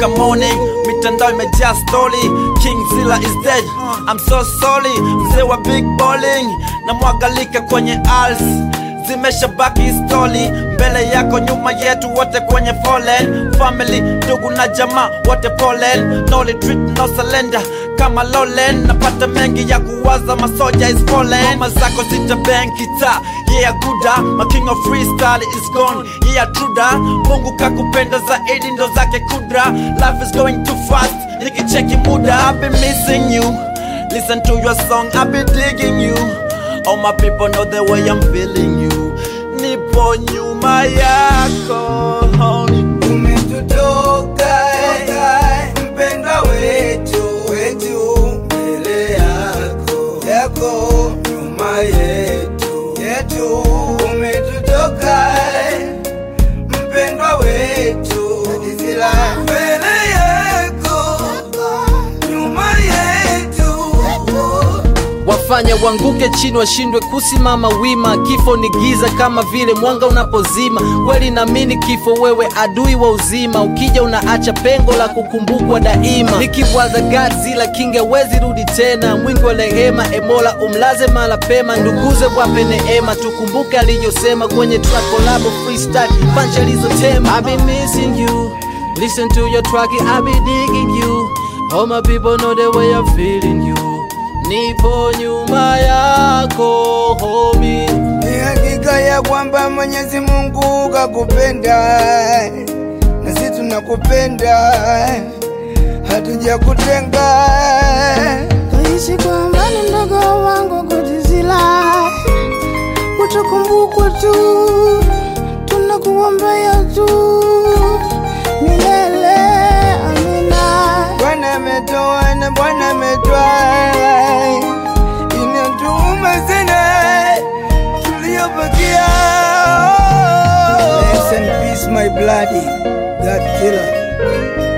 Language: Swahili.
mpaka morning, mitandao imejaa story. King Zilla is dead, I'm so sorry. Mzee wa big bowling na mwagalika kwenye als, zimeshabaki story. Mbele yako nyuma yetu wote kwenye fallen. Family, ndugu na jamaa wote pollen. No retreat, no surrender kama Lolen. Napata mengi ya kuwaza, masoja is fallen. Mama zako zita bang kita, yeah guda. My king of freestyle is gone, yeah truda. Mungu kakupenda zaidi ndo zake kudra. Life is going too fast, nikicheki muda. I've been missing you, listen to your song, I've been digging you. All my people know the way I'm feeling you. Nipo nyuma yako, homie. Umetutoka mpendwa wetu, mbele yako nyuma yetu. Umetutoka mpendwa wetu, mbele yako nyuma yetu. Wafanya wanguke chini washindwe kusimama wima. Kifo ni giza kama vile mwanga unapozima. Kweli naamini kifo, wewe adui wa uzima. Ukija unaacha pengo la kukumbukwa daima. Nikibwaza Godzilla King hawezi rudi tena. Mwingi wa rehema, Mola umlaze mala pema. Nduguze wape neema, tukumbuke aliyosema kwenye track collab freestyle punch alizotema. I've been missing you, listen to your track, I've been digging you. All my people know the way I'm feeling you. Nipo nyuma yako, homie. Ni hakika ya kwamba Mwenyezi Mungu kakupenda, na sisi tunakupenda, hatujakutenga. Tuishi kwa amani mdogo wangu Godzilla, utakumbukwa tu, tunakuombea tu milele, amina. Bwana ametoa na Bwana ametoa, inatuma sana tuliobakia. Rest in peace my bloody Godzilla.